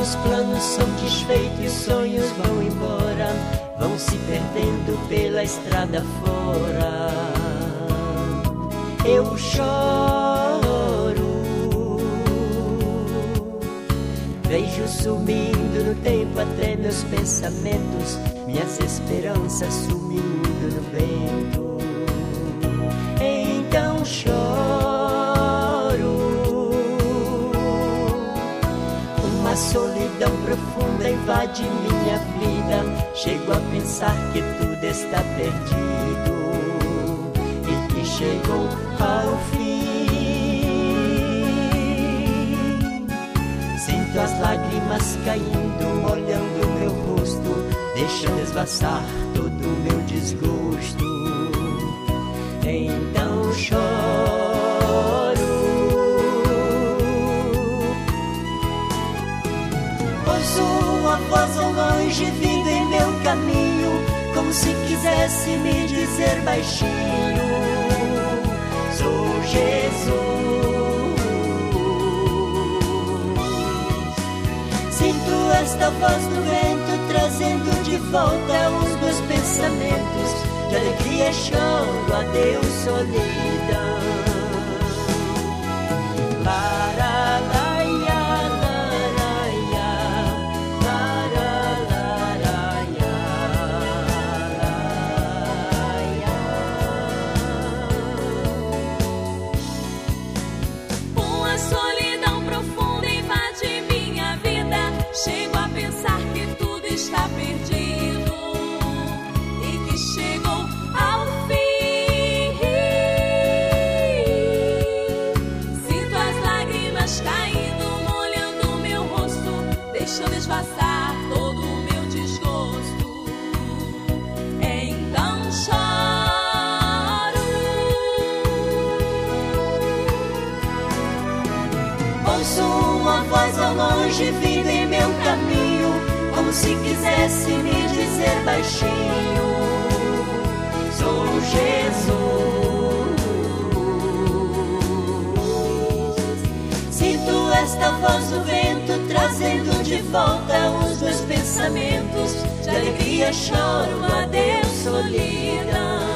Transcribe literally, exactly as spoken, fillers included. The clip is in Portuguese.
Os planos são desfeitos e os sonhos vão embora, vão se perdendo pela estrada fora. Eu choro, vejo sumindo no tempo até meus pensamentos, minhas esperanças sumindo no vento. Então choro, uma solidão profunda invade minha vida. Chego a pensar que tudo está perdido e que chegou ao fim. Sinto as lágrimas caindo, molhando meu rosto, deixando esvaziar todo o meu desgosto. Então choro, ouço uma voz ao longe vindo em meu caminho, como se quisesse me dizer baixinho: sou Jesus. Sinto esta voz do vento trazendo de volta os meus pensamentos. De alegria choro, adeus solidão. Laralaia, laralaia, laralaia, laralaia. Uma solidão profunda invade minha vida. Chego a pensar que tudo está perdido. Deixando esvaziar todo o meu desgosto. Então choro, ouço uma voz ao longe vindo em meu caminho, como se quisesse me dizer baixinho: sou Jesus. Sinto esta voz do vento trazendo de volta os meus pensamentos. De alegria choro, adeus solidão.